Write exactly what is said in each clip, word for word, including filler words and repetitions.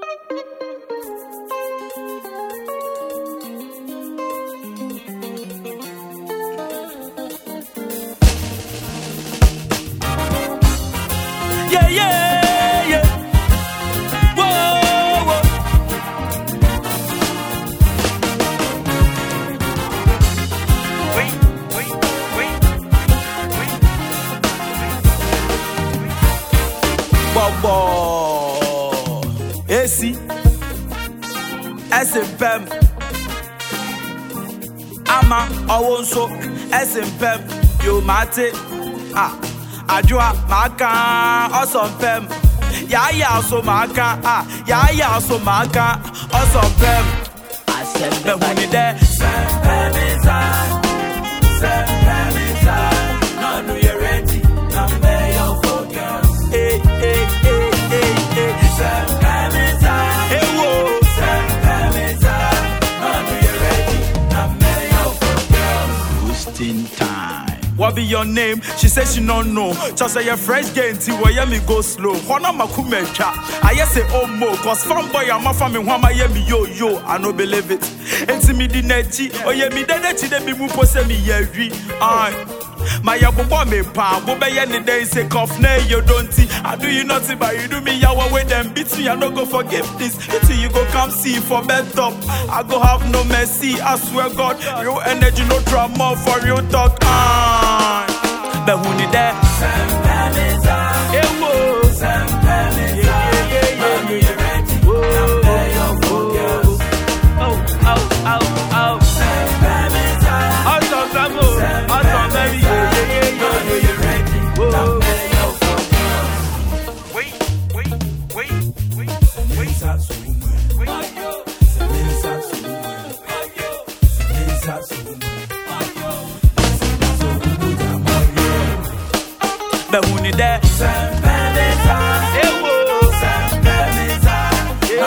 Yeah, yeah, yeah. Whoa, whoa. Wait, wait, wait, wait, wait. Bobo. A C. S M P M. Ama Owonso. S M P M. You mate. Ah. Ajua maka awesome pem. Ya ya so maka ah ya ya so maka awesome pem. I said the money there. Pem inside. Pem inside. Now do you ready? Now may you focus. Hey hey hey hey hey. Pem inside. Hey whoa. Pem inside. Now do you ready? Now may you focus. Boosting time. What be your name? She says she don't know. Just say your fresh game till where me go slow. Hona makumecha. I say oh mo. Cause fanboy I'm a family who my me yo yo. I no believe it. Enti me di nechi. Oh yeah me de nechi de me mu pose me yewi. Aye. My yabobo me pa. Bobe ye ni day say cough ne you don't see. I do you nothing but you do me yawa with them beat me. I no go forgive this. Until you go come see for bed up. I go have no mercy. I swear God. Real energy no drama for real talk. Ah. But who need that? Hey, whoa. Yeah, yeah, yeah, yeah. Oh, oh, oh, oh. Awesome, bravo. Awesome, baby. Yeah, yeah, yeah, yeah. Whoa. Wait, wait, wait, wait, wait. But who need that? Hey, whoa. Yeah.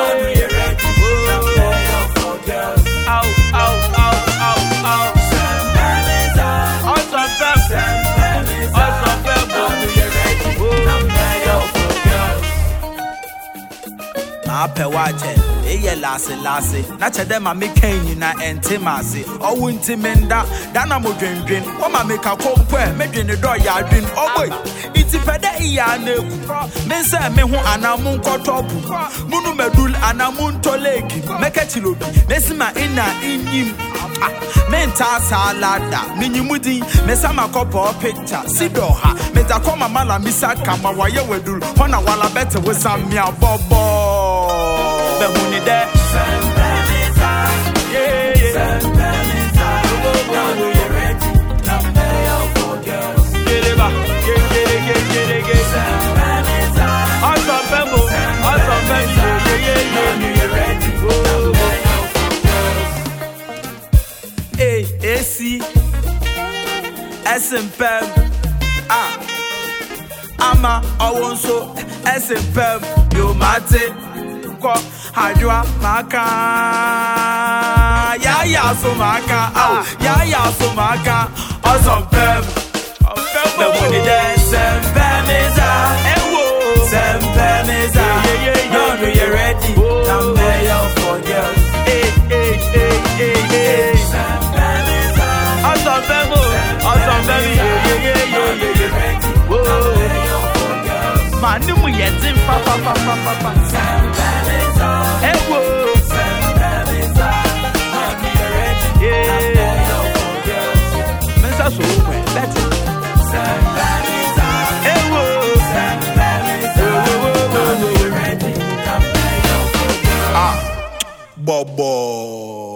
Ow, ow, ow, ow, ow. Awesome, fam. Awesome, fam. Ma pe wache. Eye lase lase. Na chede ma me kenyi na ente mase. Owu nti menda. Dana mo dwendwen. Wo ma me ka kompwe. Me dwene do ya dwen. Oh boy. Iti pede iya na eku. Me se me ho anamu nkotopu. Munu medul anamu ntoleki. Meke chilobi. Nesima ina inyim. Me nta salada. Ninyimudi. Me sama kopo picture. Sidoha. Me ta koma mala misa kama waye wedul. Hona wala bete wesa mia bobo. But who need that? Yeah, yeah. Now do you ready? Now may you forget. Get it back. Get, get it, get, get it, get it. Awesome, bamboo. Awesome, baby. Yeah, yeah, yeah. Now do you ready? Now may you forget. Hey, A C. S M P M. Ah. Ama Owonso. S M P M. You mate. Hajua maka ya ya so maka ah ya ya so maka awesome pem the money there sempe meza ewo sempe meza no do you ready now may you forget eh eh eh eh eh sempe meza awesome pem awesome baby yeah yeah yeah yeah ready now may you forget manu mu yetin pa pa pa pa pa pa hey, whoa. Yeah. Mensa so well, that's it. Hey, whoa. Ah, Bobo.